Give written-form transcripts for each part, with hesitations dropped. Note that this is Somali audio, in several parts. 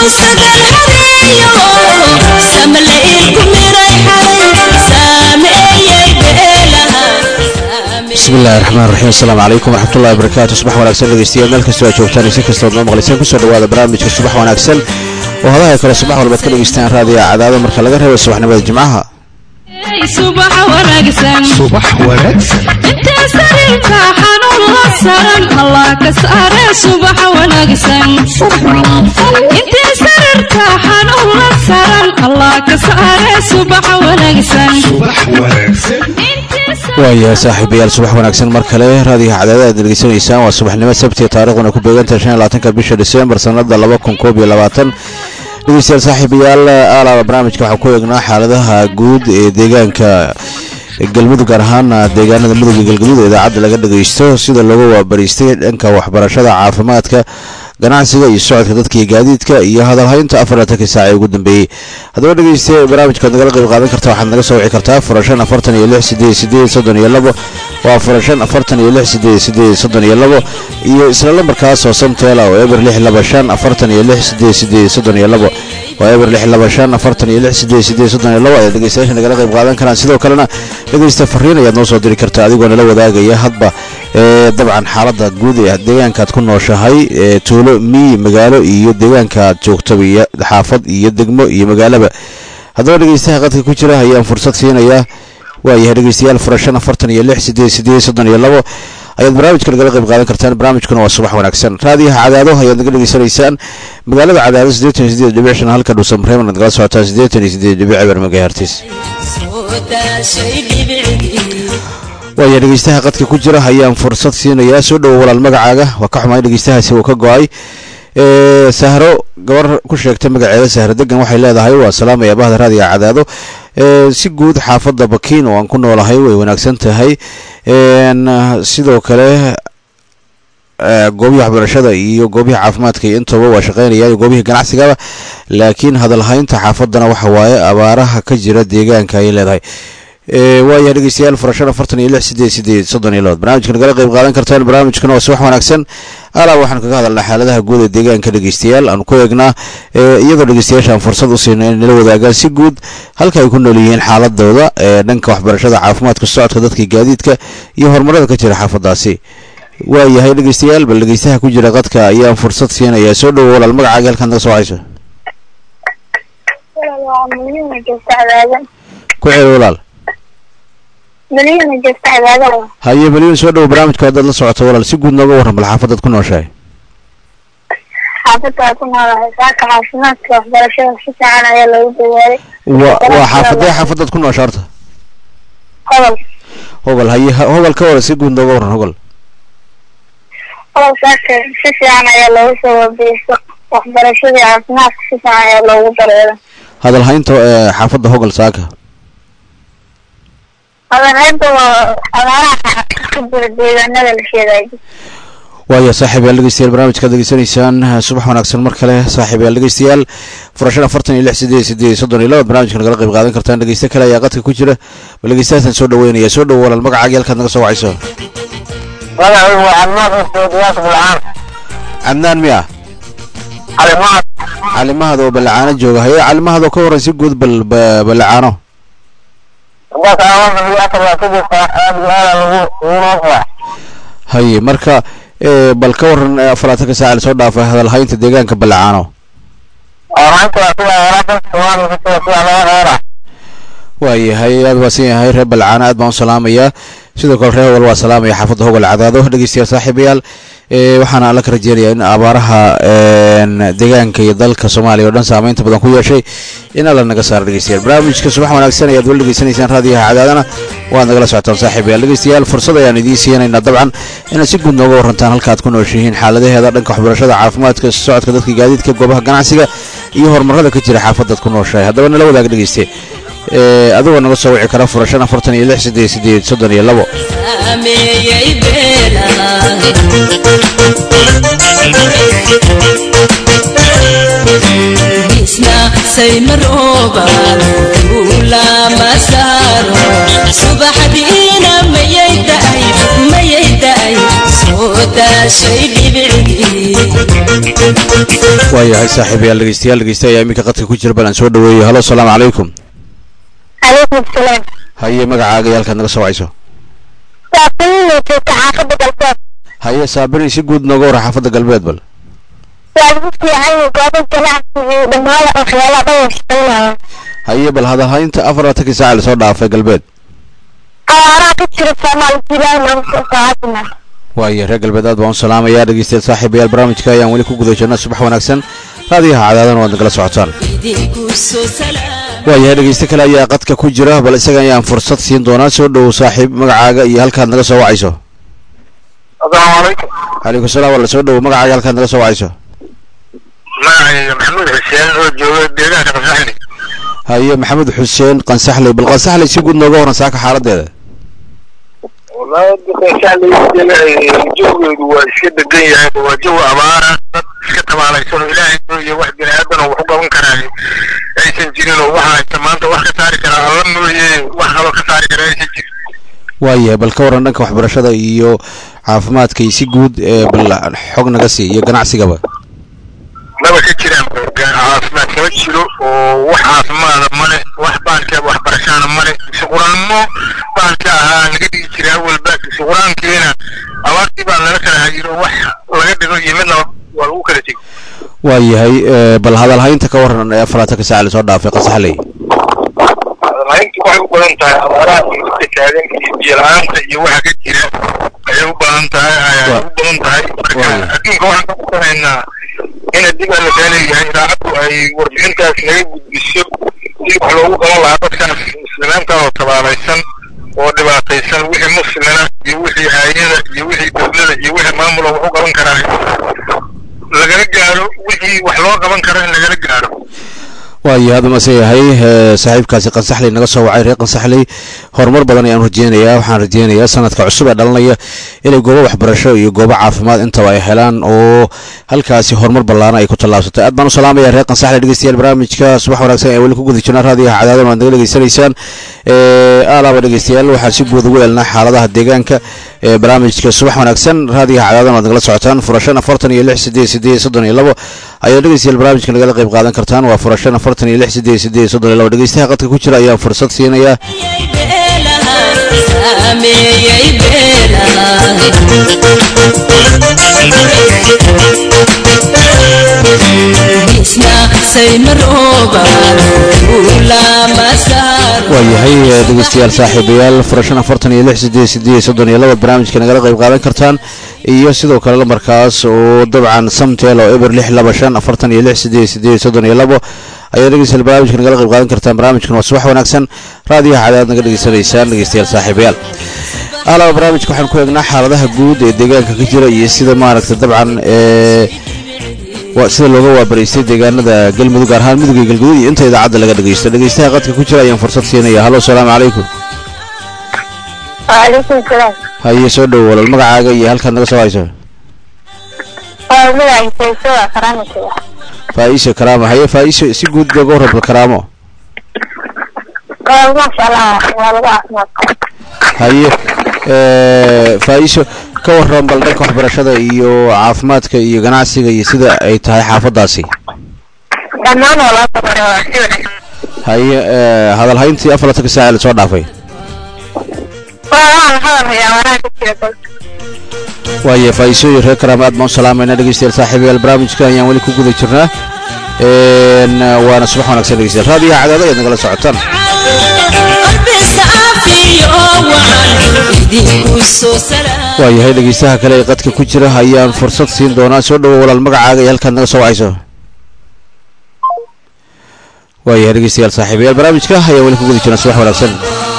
بسم الله الرحمن الرحيم. السلام عليكم ورحمة الله وبركاته. صباح وناكسن dhegeystayaal meel kasta oo joogtaan si kasta oo maqlaysaan ku soo dhawaada barnaamijka subax wanaagsan oo hadaha kala subax walba ka dhageystaan raadiyo cadaado marka laga reebo subaxnimada jimcaha. subax wanaagsan inta sarirka xanuun la saran Allah ka saare subax wanaagsan inta sarirka xanuun la saran Allah ka saare subax wanaagsan ويا صاحبي صباح وناكسن مركله راديو عدادة دلقيسان وصباحنimo sabti taariikhuna ku beegantahay 25 bisha December sanada 2022 dhegeystayaal saaxiibayaal ala barnaamijka waxa ku eegnaa xaaladaha guud ee deegaanka galmudug gaar ahaan deegaanada mudug galgaduud ee idaacada laga dhageysto sida looga waabariistay dhanka waxbarashada caafimaadka ganacsiga iyo socodka dadka gaadiidka iyo hadalhaynta 40 saac ugu dambeeyay hadaba dhageystay barnaamijka nagala qayb qaadan kartaa waxaad naga soo wici kartaa furashan 46 waa furashan 46 iyo isla lambarkaas oo samteela oo eber 625 46 waa eber 625 ayaa dhegeystayaasha nagala qayb qaadan karaan sidoo kalena dhegeysta fariin ayaad noo soo diri kartaa adigoo nala wadaagaya hadba dabcan xaaladda guud ee deegaankaad ku nooshahay tuulo miyi magaalo iyo deegaankaad joogto iyo xaafad iyo degmo iyo magaalaba hadaba dhegeystaha qadka ku jira ayaan fursad siinayaa waayahay dhegeystayaal furashan 46 ayaad barnaamijka nagala qayb qaadan kartaan barnaamijkuna waa subax wanaagsan raadiyaha cadaado ayaad naga dhegeysanaysaan magaalada cadaado 88.5 halka dhuusan Bremen nagala socotaan 88.5 megahertz waayahay dhegeystaha qadka ku jira ayaan fursad siinayaa soo dhaw walaal magacaaga waa ka xumaay dhegeystahaasi uu ka go'ay sahro gabar ku sheegtay magaceeda sahro degan waxay leedahay waa salaamaya bahda raadiyaha cadaado si guud xaafadda Bakiin oo aan ku noolahay way wanaagsan tahay sidoo kale goobaha waxbarashada iyo goobaha caafimaadka intaba waa shaqeynayaan goobaha ganacsiga laakiin hadalhaynta xaafaddana waxa waaye abaaraha ka jira deegaanka ay leedahay waayahay dhegeystayaal furashada 46 barnaamijka nagala qayb qaadan kartaan barnaamijkana waa subax wanaagsan ala waxaan kaga hadalnaa xaaladaha guud ee deegaanka dhegeystayaal aan ku eegnaa iyadoo dhegeystayaasha fursad u siinay in la wadaagaan si guud halka ay ku nool yihiin xaaladooda dhanka waxbarashada caafimaadka socodka dadka gaadiidka iyo horumarada ka jira xaafadaasi waayahay dhegeystayaal bal dhegeystaha ku jira qadka ayaan fursad siinayaa soo dhaw walaal magacaaga halkan naga soo hayso ku xeel walaal مليون جست عبادة هاي مليون سؤال وبرامج كذا الله سعته ولا سيقول نجوا ورا بالحافظة تكون وشاي حافظة تكون على ساق عاصمات وبرشة شتى على يلا يدوري حافظة تكون وشارته هو هاي هو الكور سيقول نجوا ورا هو ساق شتى على يلا يسوي بيس وبرشة عاصمات شتى على يلا يدوري هذا الحين حافظة هو الساقة ويا صاحب اللقيستيال برنامج كذا جسنيسان صباح وناكسن مركله صاحب اللقيستيال فرشنا فرتني إلى سدي صدرني لا برنامج كنا قلقي بقادن كرتان لقيستك لا يقطع كوجرة واللقيستات نسود وين يسود ولا المقع عجل كنا قصوا عيسى ولا هو عمان استوديوات بالعام عمان مياه على ما هذا بالعانة جوه هي على ما هذا كورة يسجود بالعانة بس أول من يأكل كذا هاي مركا بالكور فراتك ساعة صودا في هذا الحين تدقان كبلعانو واي هاي الوسيله هاي رب العانات بان سلاميه sidoo kale reer walba salaamay xaafadda hogal cadaado dhageystayaal saaxiibayaal waxaan la ka rajeynayaa in abaaraha deegaanka iyo dalka Soomaaliya oo dhan saameynta badan ku yeeshay in la naga saar dhageystayaal barnaamijka subax wanaagsan ayaad wali dhageysanaysaan raadiyaha cadaadana waa nagala socotaan saaxiibayaal dhageystayaal fursad ayaan idiin siinayna dabcan in si guud nooga warantaan halka aad ku nooshihiin xaaladaheeda dhanka waxbarashada caafimaadka socodka dadka gaadiidka goobaha ganacsiga iyo horumarada ka jira xaafadda ku nooshahay haddaba nala wadaag dhageystay adigoo naga soo wici kara furashan 46 isna saymaroba kula masaro subaxdiina mayayday waayahay saaxiibayaal dhegeystayaal iminka qadka ku jira balan soo dhaweeyo. halo asalaamu calaykum. calaykum salaam. haye magacaaga iyo halkaad naga soo wacayso. xaafadda galbeed. haye saabiri si guud nooga wara xaafadda galbeed bal. waa lagu fiican goobo ganacsiga dhammaan waxyaalaha dhan shaqeynaya. haye bal hadalhaynta 24 saac la soo dhaafay galbeed. qaaraha ka jira Soomaali jilaan saacadna. waayahay reer galbeed aad baan u salaamayaa dhegeystayaal saaxiibayaal barnaamijka ayaan weli ku guda jirnaa. subax wanaagsan raadiyaha cadaadana waad nagala socotaan. waayahay dhegeyste kale ayaa qadka ku jira bal isaga ayaan fursad siin doonaa. soo dhow saaxiib magacaaga iyo halkaad naga soo wacayso. assalaamu calaykum. calaykum salaam wala soo dhow magacaaga halkaad naga soo wacayso. magacayga maxamuud xuseen oo jooga deegaanka qansaxley. haye maxamuud xuseen qansaxley bal qansaxley si guud nooga waran saaka xaaladeeda. والله قنصحلي جوجو وشد الدنيا وجو أمارة كتب على يسون إلهي واحد بني آدم وحقه من كراهي أي سنجين وواحد تمانت واحد كساري كراه الله واحد كساري كراه أي سنجين. waayahay bal ka waran dhanka waxbarashada iyo caafimaadka iyo si guud bal xog naga sii iyo ganacsigaba. laba ka jiraan caafimaad kama jiro oo wax caafimaad male wax baalka waxbarashada male shaqooranimo baalka laga dhigi jiray awalba shaqoorankeena abaartii baa laga kala hayro wax laga dhigo yimidna waa lagu kala jig. waayahay bal hadalhaynta ka waran 24 saac la soo dhaafay qansaxley. hadalhayntu waxay u badan tahay abaaraha iyo taagan iyo biyo la'aanta iyo waxa ka jira ayay u badan tahay marka adduunka waxaan ka qaadanaa in dib aan leeyahay idaacadu ay warbixintaas naga gudbiso si wax loogu qaban lahaa dadkaas muslimiinta oo tabaalaysan oo dhibaataysan wixii muslimiina iyo wixii hay'ada iyo wixii dawladda iyo wixii maamul wax u qaban karaa lagala gaaro wixii wax loo qaban karo in lagala gaaro. waayahay hadda ma seeyahay saaxiibkaasi qansaxley naga soo wacay reer qansaxley horumar badan ayaan waxaan rajeynayaa sanadka cusub ee dhalanaya inay goobo waxbarasho iyo goobo caafimaad intaba ay helaan oo halkaasi horumar ballaaran ay ku tallaabsatay. aad baan u salaamayaa reer qansaxley dhegeystayaal barnaamijka subax wanaagsan ee weli ku guda jirnaa raadiyaha cadaadana waad naga dhegeysanaysaan. alaaba dhegeystayaal waxaan si guud ugu eelnaa xaaladaha deegaanka barnaamijka subax wanaagsan raadiyaha cadaadana waad nagala socotaan. furashan 46 ayaa dhegeystayaal barnaamijka nagala qayb qaadan kartaan. waa furashan 46 dhegeystaha qadka ku jira ayaan fursad siinayaa. waayahay dhegeystayaal saaxiibayaal furashan 46 barnaamijka nagala qayb qaadan kartaan iyo sidoo kale lambarkaas oo dabcan samtel oo eber 625 ayaa dhegeystayaal barnaamijka nagala qayb qaadan kartaan. barnaamijkan waa subax wanaagsan raadiyaha cadaad naga dhegeysanaysaan dhegeystayaal saaxiibayaal. alaba barnaamijka waxaan ku eegnaa xaaladaha guud ee deegaanka ka jira iyo sida maaragta dabcan sida looga waabaraystay deegaanada galmudug gaar ahaan mudug iyo galguduud iyo inta idaacadda laga dhegeysto. dhegeystaha qadka ku jira ayaan fursad siinaya. halo asalaamu calaykum. وعليكم السلام. haye soo dhow walal magacaaga iyo halkaad naga soo hayso. magacayga Fayso waa Karaamo Sheekh. faa'iisho karaamo. haye faa'iisho si guud looga warrabo karaamo. ما شاء الله waa lagu caafimaad. haye faa'iisho ka warran bal dhanka waxbarashada iyo caafimaadka iyo ganacsiga iyo sida ay tahay xaafadaasi. dhammaan waa loo tababaray waa si wanaagsan. haye hadalhayntii 24 saac la soo dhaafay. waa hadalhayaa waraha ka jira dalka. waayahay faa'iisho iyo reer karaamo aad baan u salaamayna dhegeystayaal saaxiibayaal barnaamijka ayaan weli ku guda jirnaa. waana subax wanaagsan dhegeystayaal raadiyaha cadaada ayaad nagala socotaan. waayahay dhegeystaha kale ee qadka ku jira ayaan fursad siin doonaa. soo dhowo walaal magacaaga iyo halkaad naga soo wacayso. waayahay dhegeystayaal saaxiibayaal barnaamijka ayaan weli ku guda jirnaa subax wanaagsan.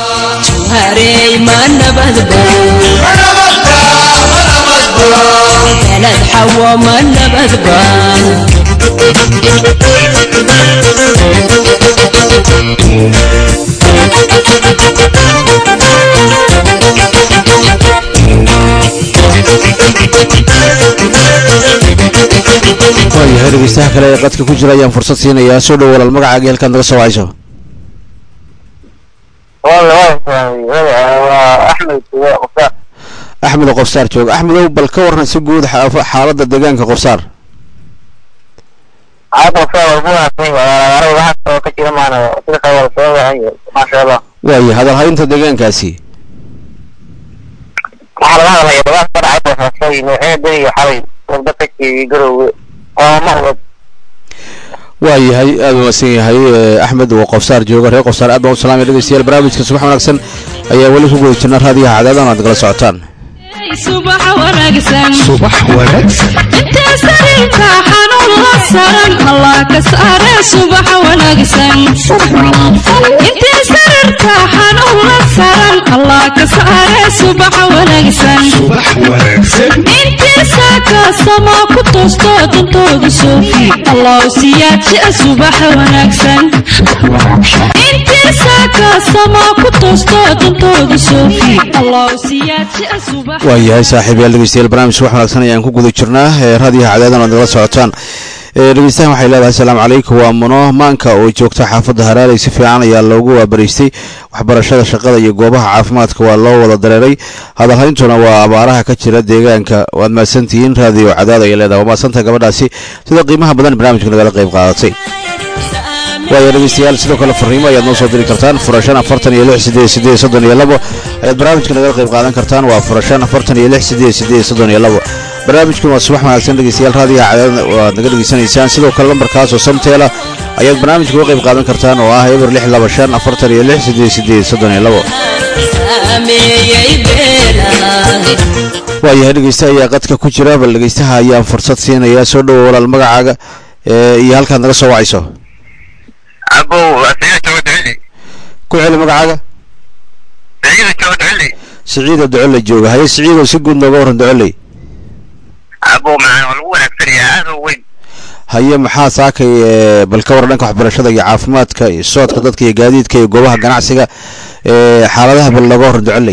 waayahay dhegeystaha kale ee qadka ku jira ayaan fursad siinayaa. soo dhow walaal magacaaga iyo halkaad naga soo wacayso. والله أحمد axmed oo qorsaar jooga. axmedow bal ka warran si guud xaaladda deegaanka qorsaar. waayo hadalhaynta deegaankaasi. waayahay aad wanaagsan yahay axmed oo qofsaar jooga reer qofsaar aad baan u salaamay dhegeystayaal barnaamijka subax wanaagsan ayaa weli ku guda jirna raadiyaha cadaadana aad nagala socotaan. subax wanaagsan inta sariirta xanuun la saran allah ka saare subax wanaagsan inta sariirta xanuun la saran allah ka saare subax wanaagsan inta saaka sama ku toosto dantooda soofi allah siyaadsi subax wanaagsan inta saaka sama ku toosto dantooda soofi allah siyaadsi subax waayahay saaxiibayaal dhegeystayaal barnaamij subax wanaagsan ayaan ku guda jirnaa raadiyaha cadaadana aad nagala socotaan. dhegeystahan waxay leedahay asalaamu calaykum waa muno maanka oo joogta xaafadda haraaley si fiican ayaa loogu waabaraystay waxbarashada shaqada iyo goobaha caafimaadka waa loo wada dareeray hadalhayntuna waa abaaraha ka jira deegaanka waad mahadsantihiin raadiyo cadaad ayay leedahay waa mahadsantaha gabadhaasi sida qiimaha badan barnaamijka nagala qayb qaadatay. waayo dhegeystayaal sidoo kale fariimo ayaad noo soo diri kartaan furashan 46 ayaad barnaamijka nagala qayb qaadan kartaan waa furashan 46 barnaamijkan waa subax wanaagsan dhegeystayaal raadiyaha cadaadna waad naga dhegeysanaysaan sidoo kale lambarkaas oo samteela ayaad barnaamijka uga qayb qaadan kartaan oo ah eber 625 waayahay dhegeysta ayaa qadka ku jira bal dhegeystaha ayaan fursad siinayaa soo dhowo walaal magacaaga iyo halkaad naga soo wacayso. ku celi magacaaga. siciida ducoley jooga. haye siciidow si guud nooga warran ducoley. haye maxaa saakay bal ka warran dhanka waxbarashada iyo caafimaadka iyo socodka dadka iyo gaadiidka iyo goobaha ganacsiga xaaladaha bal nooga warran ducoley.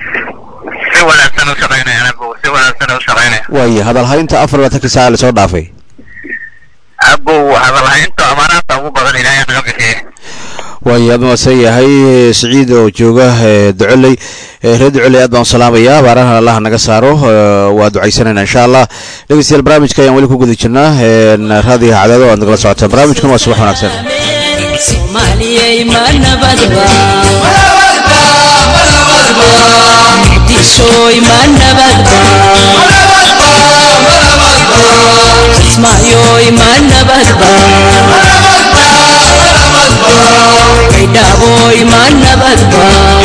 waaye hadalhaynta 24 saac lasoo dhaafay. waayo aad maasan yahay siciid oo jooga ducoley reer ducoley aad baan u salaamayaa abaaraha allaha naga saaro waa ducaysanayna insha allah. dhegeystayaal barnaamijka ayaan weli ku guda jirnaa raadiyaha cadaado aad nagala socotaan barnaamijkan waa subax wanaagsan. soomaaliyey ma nabadba muqdishooy ma nabadba kismaayoy ma nabadba kaydhaaboy ma nabadba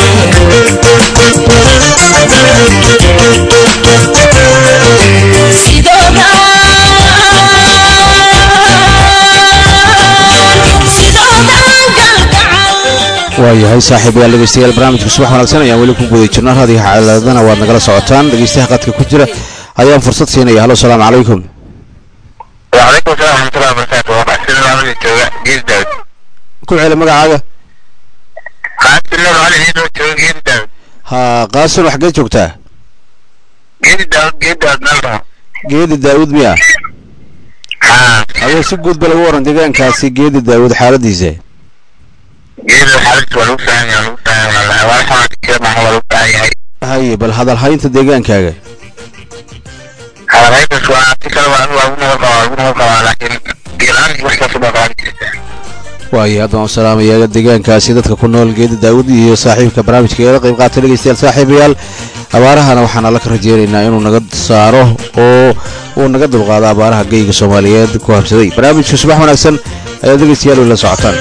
waayahay saaxiibayaal dhegeystayaal barnaamijka subax wanaagsan ayaan weli ku guda jirnaa raadiyaha cadaadana waad nagala socotaan dhegeystaha qadka ku jira ayaan fursad siinaya. halo salaamu calaykum. وعليكم السلام ورحمة الله وبركاته. ومحسن العمل التوجه جيل داود. كل علم مقعدة. قاسم النور علي هيدو التوجه جيل داود. ها قاسم وحقا جوكتا. جيل داود نلبها. جيل داود مياه. ها. أيوة سجود بالورن ديجان كاسي جيل داود حالة ديزي. جيل الحالة ولوسا والله والحالة كثير مع ولوسا هاي بل هذا الحين انت ديجان كاجا. هذا هاي بس وأعتقد وأبونا لكن جيران وحدة صباغان. waayo aad baan u salaamayaa deegaankaasi dadka ku nool geeda daawud iyo saaxiibka barnaamijkeeda qayb qaatay dhegeystayaal saaxiibayaal abaarahana waxaan alla ka rajeynaynaa inuu naga saaro oo uu naga dulqaado abaaraha geyga Soomaaliyeed ku habsaday. barnaamijka subax wanaagsan ayaa dhegeystayaal la socotaan.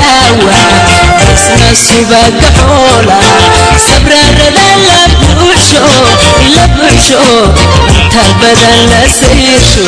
شقاوة اسم السباق حولها صبر الرذل بوشو buuxsho la buuxsho inta badan la sayrsho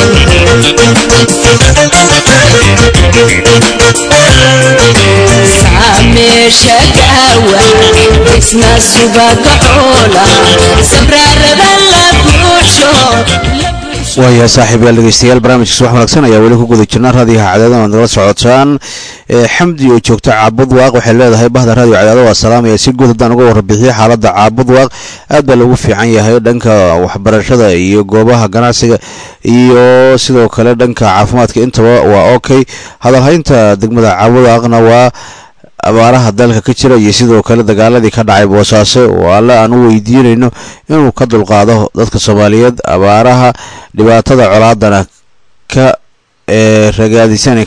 sameesha gaawa isna subaga xoola sabrarada la buuxsho ويا صاحب يا dhageystayaal barnaamijka subax wanaagsan ayaa weli ku guda jirnaa raadiyaha cadaadada nagala socotaan xamdi oo joogta caabud waaq waxay leedahay bahda raadiyo cadaadada waa salaamaya si guud haddaan uga warbixiyo xaaladda caabud waaq aad baa loogu fiican yahay dhanka waxbarashada iyo goobaha ganacsiga iyo sidoo kale dhanka caafimaadka intaba waa okay hadalhaynta degmada caabud waaqna waa abaaraha dalka ka jira iyo sidoo kale dagaaladii ka dhacay Boosaaso oo alla aan u weydiinayno inuu ka dulqaado dadka Soomaaliyeed abaaraha dhibaatada colaadana ka ragaadisana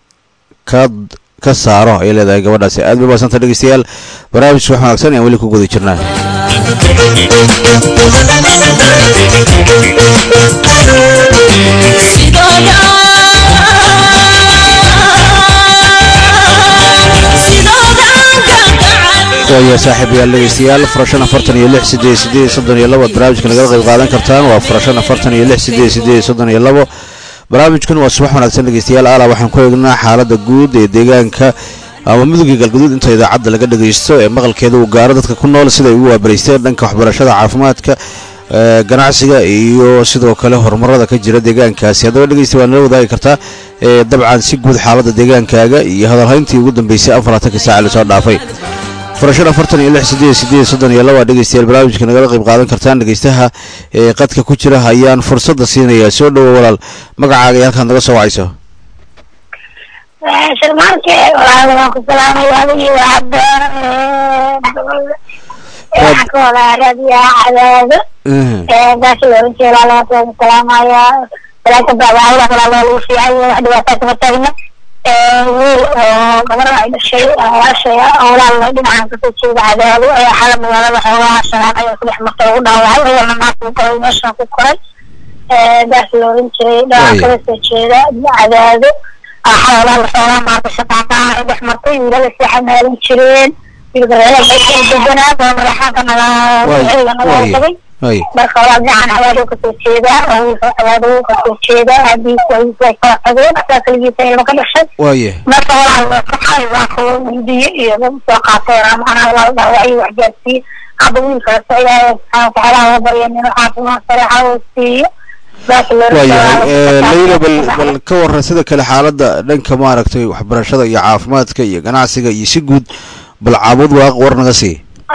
ka saaro ay leedahay gabadhaasi aad bay baasanta dhageystayaal barnaamijka wax wanaagsan ee weli ku guda jirnaa ويا صاحب يا لغيستيال فرشنا فرتن يلح سدي صدن يلبو برامجكن نغا قيب قادن kartaan waa فرشنا فرتن يلح سدي صدن يلبو barnaamijkan waa subax wanaagsan lageystayaal ala waxaan ku eegnaa xaaladda guud ee deegaanka ama midowga galguduud inta idaacadda laga dhageysto ee maqalkeeda uu gaaro dadka ku nool sida ay ugu waabareysteen dhanka waxbarashada caafimaadka ganacsiga iyo sidoo kale horumarada ka jira deegaankaasi haddaba dhageysta waa nala wadaagi kartaa dabcan si guud xaaladda deegaankaaga iyo hadalhayntii ugu dambeysay 40 saac la soo dhaafay فرشنا فرتن يلح سدي صدن يلا dhageystayaal barnaamijka nagala qayb qaadan kartaan dhageystaha ee qadka ku jira hayaan fursad siinaya soo dhaw walaal magacaaga halkan naga soo wacayso sharmaarke walaal ku salaamay adiga hadda ka wala raadiya cadaado daas loo jeeraa la salaamaya salaata baawada walaal uu fiicay wax dhibaato ma taagna gabar ay dhashay walaashay awlaal dhinacan ka soo jeeda cadaado ay xalad magaalada xoogaha shanaan ay saddex martay ugu dhaawacay oo naafku qoray meesha ku koray daas loo jeeray dhinaca ka soo jeeda cadaado xawlaan xoogaha maanta shaqada ay dhex martay wiilal saxanaarin jireen wiilal ay deganaa oo madaxda naga marka walaal gacan cadaado ka soo jeeda oo cadaado ka soo jeeda hadii ay ka qadeen asaligiisa ay ka dhashay marka walaal saxay waa ko diiyo iyo soo qaatay ama walaal dhaawacay waxjaasi aba wiilka sayay aan ku xalaal bariyeen caafimaad sariixa oo siiyo layla bal ka waran sida kale xaaladda dhanka maaragtay waxbarashada iyo caafimaadka iyo ganacsiga iyo si guud bal caabud waaq war naga sii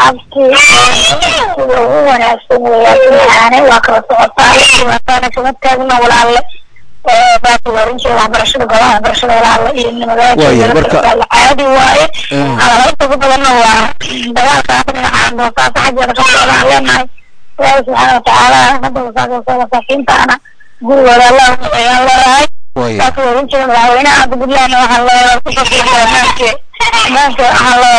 wanaagsan weeyaan waa kala socotaa waana kama taagna walaal baad waxbarashada golaha waxbarashada walaal iyo magaalada caadi waaye halka badan waa dagaalka aan doontaa xajada ka socdaan سبحانه وتعالى نبغى نسافر سفينتنا قول ولا الله يا الله سافر ونشوف العوينة أقول لنا الله سافر مانك الله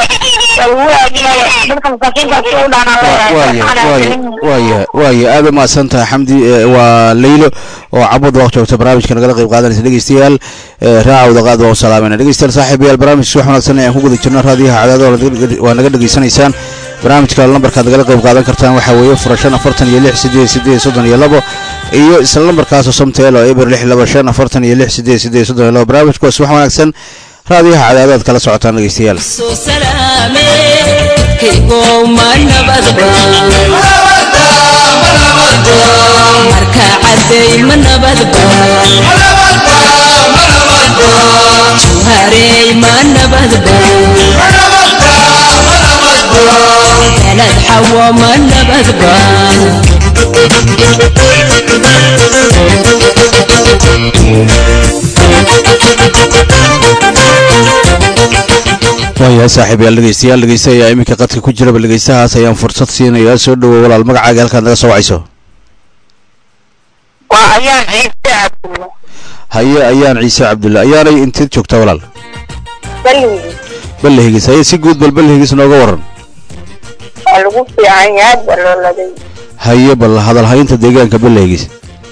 واي هذا ما سنت حمدي وليلو وعبد وقت برنامج كان قال قيب قادن دغيستيال راعوا دقاد وسلامنا دغيستيال صاحبي البرنامج سو xanaagsan aan ku guda jirno raadiyaha cadaado waa naga dhageysanaysaan barnaamijka lambarka aad qeyb qaadan kartaan waxa weeye furashana 46 iyo isla lambarkaas oo somteelo eber 62546 barnaamijku waa subax wanaagsan raadiyaha cadaadad kala socotaan dhageystayaal soo salaame higo manabadba marka caday manabadba juharey manabadba بلد حوا منبذبا ويا صاحبي dhageystayaal dhageystaya iminka qadka ku jira dhageystahaas ayaan fursad siinaya soo dhaw walaal magacaaga halka naga soo wacayso waa ayaan ciise abdulla haye ayaan ciise abdulla ayaanay intii joogta walaal ballihiis haye si guud ballihiis nooga waran lagu fiican yahay baloladay haye bal hadal haynta deegaanka ballihiis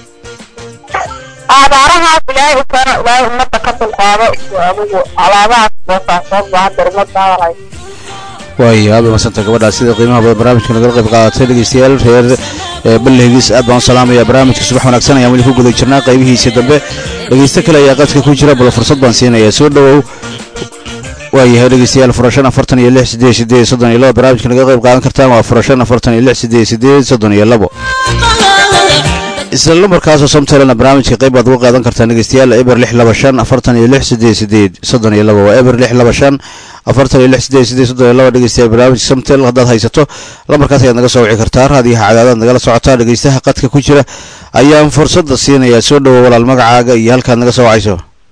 abaaraha bilaa umada ka dulqaado abugu alaabaha soo soo baa darmada waayo aad masanta gabadha sida qiimaha badan barnaamijka naga qayb qaadatay dhageystayaal reer balleegis aad baan salaamaya barnaamijka subax wanaagsan ayaan weli ku guda jirnaa qaybihiisa dambe dhageysta kale ayaa qadka ku jira bal fursad baan siinayaa soo dhawow waayahay dhegeystayaal furashan 46 barnaamijka naga qayb qaadan kartaan waa furashan 46 isla lambarkaasoo samteelana barnaamijka qayb baad uga qaadan kartaan dhegeystayaal eber 625 waa eber 625 dhegeystayaal barnaamijka samtel haddaad haysato lambarkaas ayaad naga soo wici kartaa raadiyaha cadaadaad nagala socotaa dhegeystaha qadka ku jira ayaan fursadda siinayaa soo dhawow walaal magacaaga iyo halkaad naga soo wacayso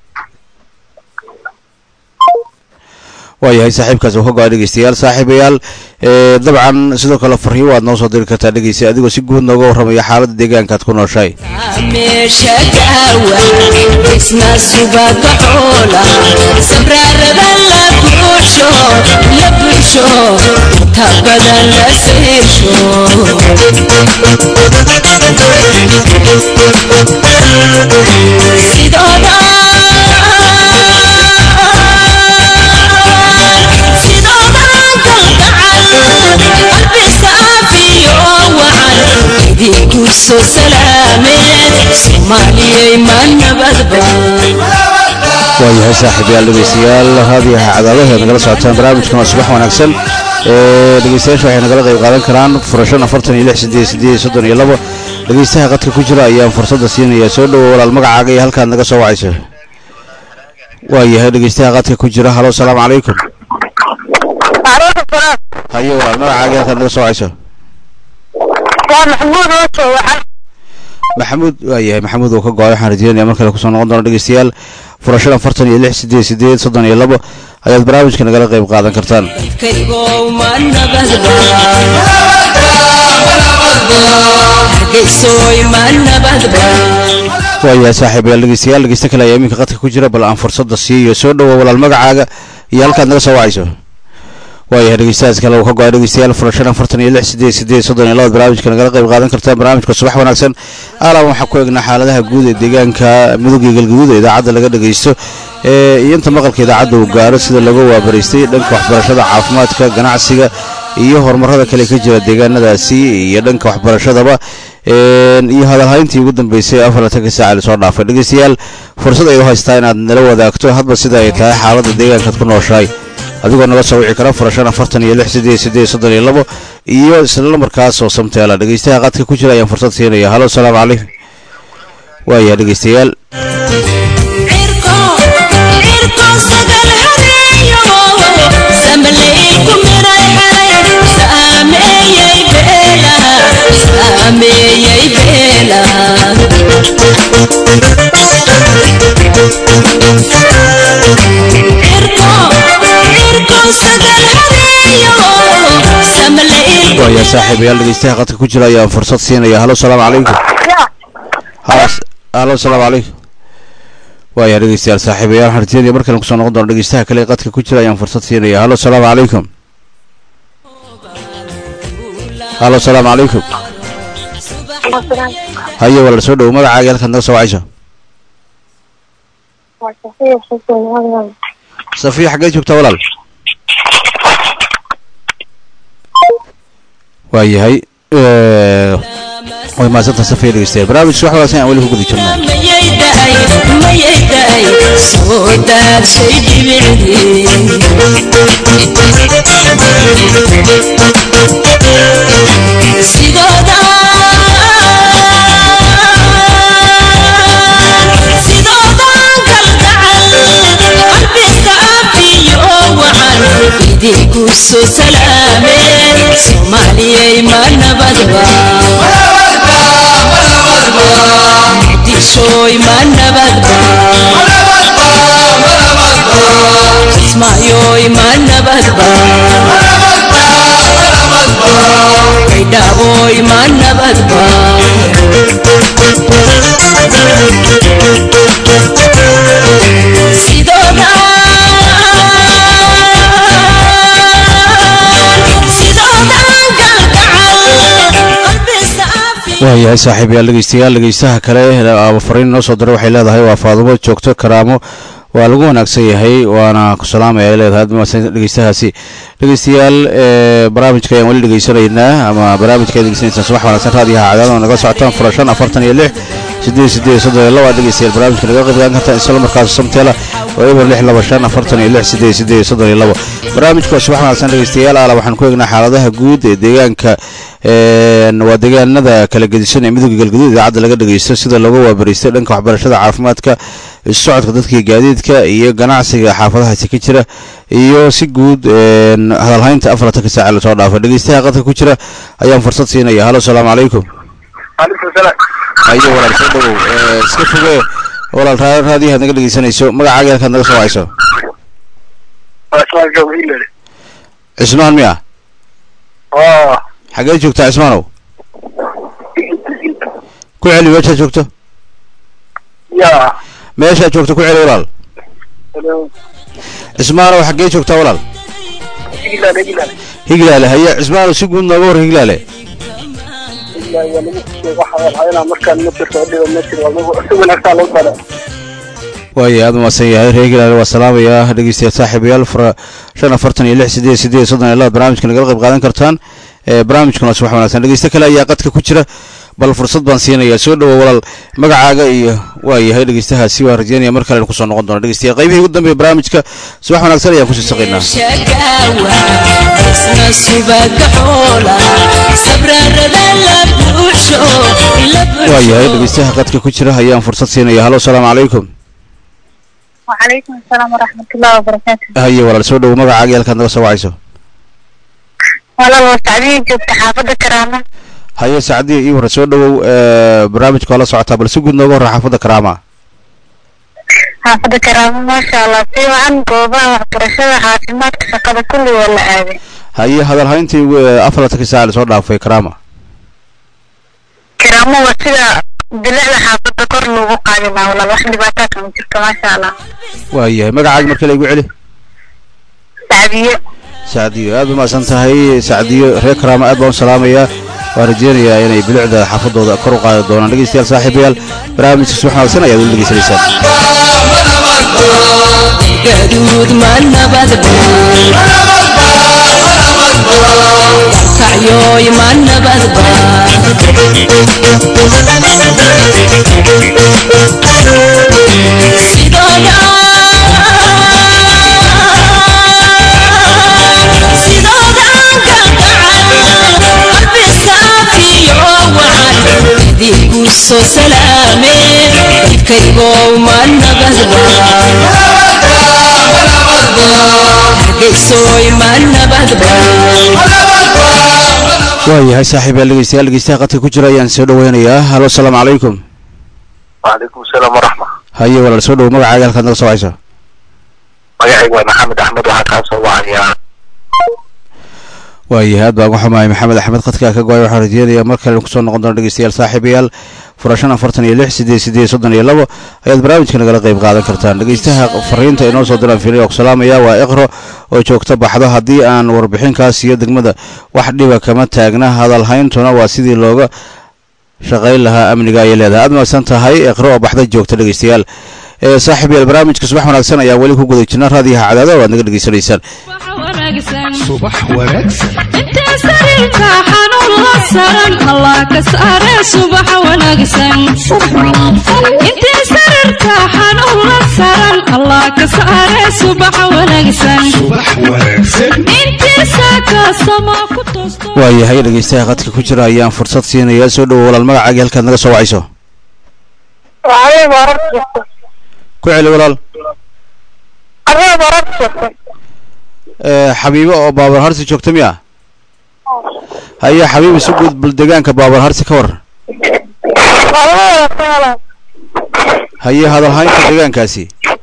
waayahay saaxiibkaas oo ka go-a dhegeystayaal saaxiibayaal dabcan sidoo kale farriimo waad noo soo diri kartaa dhegeysta adigoo si guud nooga warramaya xaaladda deegaankaad ku nooshahay meesha daawa isna subaga xoola sabraarada la buuxsho inta badan la seesho so salaameed Soomaaliya ma nabadba waayahay saaxiibayaal dhegeystayaal raadiyaha cadaadaha nagala socotaan barnaamijkan waa subax wanaagsan dhegeystayaasha waxay nagala qayb qaadan karaan furashan 46 dhegeystaha qadka ku jira ayaan fursadda siinayaa soo dhawow walaal magacaaga iyo halkaad naga soo wacayso waayahay dhegeystaha qadka ku jira halo salaamu calaykum hayo walaal magacaaga iyo halkaad naga soo wacayso maxamuud waayahay maxamuud oo ka go-ay waxaan rajeynayaa mar kale kusoo noqon doono dhegeystayaal furashada 46 ayaad barnaamijka nagala qayb qaadan kartaan waayahay saaxiibayaal dhegeystayaal dhegeysta kale ayaa iminka qadka ku jira bal aan fursadda siiyo soo dhawow walaal magacaaga iyo halkaad naga soo wacayso waayahay dhegeystayaas kale uu ka go-ay dhegeystayaal furashan 46 barnaamijka nagala qayb qaadan kartaan barnaamijka subax wanaagsan aalan waxaa ku eegnaa xaaladaha guud ee deegaanka mudug iyo galgaduud ee idaacadda laga dhegeysto iyo inta maqalka idaacadda uu gaaro sida lagu waabaraystay dhanka waxbarashada caafimaadka ganacsiga iyo horumarada kale ka jira deegaanadaasi iyo dhanka waxbarashadaba iyo hadalhayntii ugu dambeysay 40 saac la soo dhaafay dhegeystayaal fursad ay u haystaa inaad nala wadaagto hadba sida ay tahay xaaladda deegaankaad ku nooshahay adigoo naga soo wici kara furashan 46 iyo isla lambarkaas oo samteela dhegeystaha qadka ku jira ayaan fursad siinaya halo salaamu calaykum waayahay dhegeystayaal waayahay saaxiibayaal dhegeystaha qadka ku jira ayaan fursad siinaya halo salaamu calaykum halo salaamu calaykum waayahay dhegeystayaal saaxiibayaal waxaan rajeynayaa mar kale kusoo noqon doono dhegeystaha kale ee qadka ku jira ayaan fursad siinaya halo salaamu calaykum halo salaamu calaykum hayo walaal soo dhawow magacaaga halkaad naga soo wacayso safiya xaggee joogtaa walaal waayahay way maasanta safiya dhegeystayaal barnaamij subax wanaagsan aan weli ku guda jirnaa so salaameed Soomaaliya ma nabadba dishoy ma nabadba ismaayoy ma nabadba kaydhaboy ma nabadba waayahay saaxiibayaal dhegeystayaal dhegeystaha kale fariin noo soo diray waxay leedahay waa faadumo joogto karaamo waa lagu wanaagsan yahay waana ku salaamaya ay leedahay dhegeystahaasi dhegeystayaal barnaamijka ayaan weli dhegeysanaynaa ama barnaamijka ay dhegeysanaysaan subax wanaagsan raadiyaha cadaadada naga socotaan furashan 46 882 dhegeystayaal barnaamijka naga qayb qaadan kartaan isla markaas samteela oo eber 625 46 882 barnaamijka subax wanaagsan dhegeystayaal ala waxaan ku eegnaa xaaladaha guud ee deegaanka waa deegaanada kala gedisan ee midowga galgaduud idaacadda laga dhegeysto sida looga waabariistay dhanka waxbarashada caafimaadka socodka dadka gaadiidka iyo ganacsiga xaafadahaasi ka jira iyo si guud hadalhaynta 4 saac la soo dhaafay dhegeystaha qadka ku jira ayaan fursad siinaya halo salaamu calaykum alaykum salaam ayo walaal soo dhawow iska fogee walaal raadiyaha naga dhegeysanayso magacaaga halkaad naga soo wacayso cismaan miya xagee joogtaa cismaanow ku celi meeshaad joogto meeshaad joogto ku celi walaal cismaanow xagee joogtaa walaal higlaale haye cismaanow si guud nooga hor higlaale waaye aad umaasan yahay reer higlaale waa salaamayaa dhegeystayaal saaxiibayaal 546 barnaamijka nagala qayb qaadan kartaan barnaamijkuna subax wanaagsan dhegeysta kale ayaa qadka ku jira bal fursad baan siinayaa soo dhawo walaal magacaaga iyo waa yahay dhegeystahaasi waa rajeynaya mar kale ku soo noqon doona dhegeystayaal qaybihii ugu dambeeyay barnaamijka subax wanaagsan ayaan ku sii saqaynaa waa yahay dhegeystaha qadka ku jira ayaan fursad siinaya halo salaamu calaykum وعليكم السلام ورحمة الله وبركاته. هاي ولا سود ومقع عقيل كان درس وعيسو. والله سعدية جبت حافظة كرامة. هاي سعدية إيه ورسود برامج كلا صعطة بس يقول نقول حافظة كرامة. حافظة كرامة ما شاء الله في عن قوبا برشة حاكمات فقد كل ولا هذه. هاي هذا الحين تي أفضل تكسال صورنا في كرامة. كرامة وسيلة دليل حافظة كرنو وقالنا ولا واحد باتاك من جبت ما شاء الله. وهي ما قاعد مركل يقول عليه. سعدية. سعدية هذا ما سنتهي سعدية هي كرامة أبو سلامية ورجيني يعني بلعدة حفظوا كرقة دونا نجي استيال صاحبي برامج سبحان الله سنة يقول نجي سلسلة. قدود ما نبض كعيوي ما نبض سيدايا سيدايا قلبي صافي ووعد ذيك وسو سلامي كيبو ما نبض واي هاي صاحب اللي قد كجرا يان سو دوينيا هلو السلام عليكم وعليكم السلام ورحمه هاي ولا سو دو مغعاga halka naga soo hayso magacaygu waa maxamed axmed waxa ka soo wacaya waay had baa waxay maxamed axmed qadka ka gooy waxa rajeedaya mar kale ku soo noqon doona dhageystayaal saaxiibayaal furashan 46 ayaad barnaamijka nagala qayb qaadan kartaan dhageystaha fariinta inoo soo diraan fiiriyo salaamaya waa iqro oo joogta baxdo hadii aan warbixinkaas iyo degmada wax dhiba kama taagna hadal hayntuna waa sidii looga shaqayn lahaa amniga ay leedahay aad ma san tahay iqro oo baxda joogta dhageystayaal saaxiibayaal barnaamijka subax wanaagsan ayaa wali ku guda jirnaa raadiyaha cadaada oo naga dhageysanaysaan subax wanaagsan inta sariirka xanuun la saran allah ka saare subax wanaagsan inta sariirka xanuun la saran allah ka saare subax wanaagsan inta saaka sama ku toosto waayahay dhageystaha qadka ku jira ayaan fursad siinayaa soo dhawo walaal magacaaga halkaad naga soo wacayso ku celi walaal xabiibo oo baabar harsi joogta miya haya xabiibo si guud buldegaanka baabar harsi ka war haya hadal haynta deegaankaasi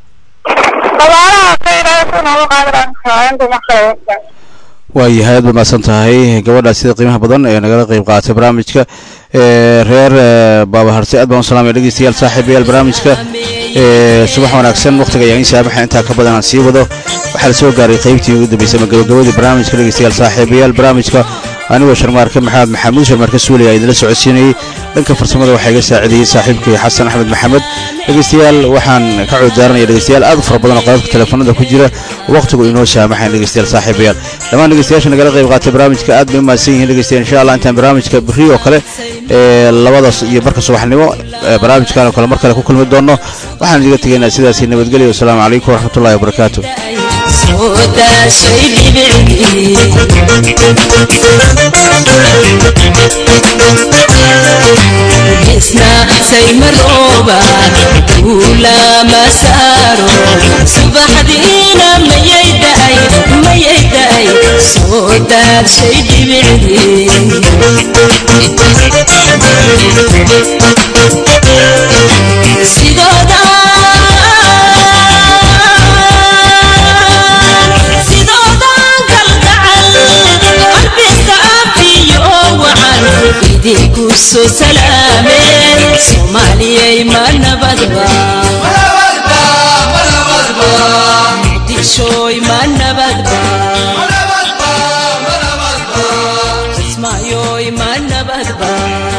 waayahay aad bamaasan tahay gabadha sida qiimaha badan ee nagala qayb qaadatay barnaamijka reer baabar harsi aad baan u salaamaya dhegeystayaal saaxiibayaal barnaamijka subax wanaagsan waqtiga ayaan saabaxa inta ka badan aan sii wado waxa la soo gaaray qaybtii ugu dambeysay gabagabadii barnaamijka dhageystayaal saaxiibayaal barnaamijka anigoo sharmaarka maxamuud sharmaarka suuliga ay idinla socodsiinayay dhanka farsamada waxaa iga saacideeyey saaxiibkii xasan axmed maxamed dhegeystayaal waxaan ka codaaranaya dhegeystayaal aad u fara badan oo qadadka telefoonada ku jira waqtigu inoo saamaxayn dhegeystayaal saaxiibayaal dhammaan dhegeystayaasha nagala qayb qaatay barnaamijka aad bay u mahadsan yihiin dhegeystayaal insha allah intaan barnaamijka berri oo kale labadaas iyo barka subaxnimo barnaamijkan oo kale mar kale ku kulmi doono waxaan idiga tegaynaa sidaasi nabadgelyo wasalaamu calaykum waraxmatullahi wabarakaatu isna saymarooba ula masaro subaxdiina mayaydaay soo daadshay dhibicdii sidoodan kalgacal qalbista afiyo wacan idinku soo salaameen soomaaliyay ma nabadba muqdishooy ma nabadba kismaayoy ma nabadba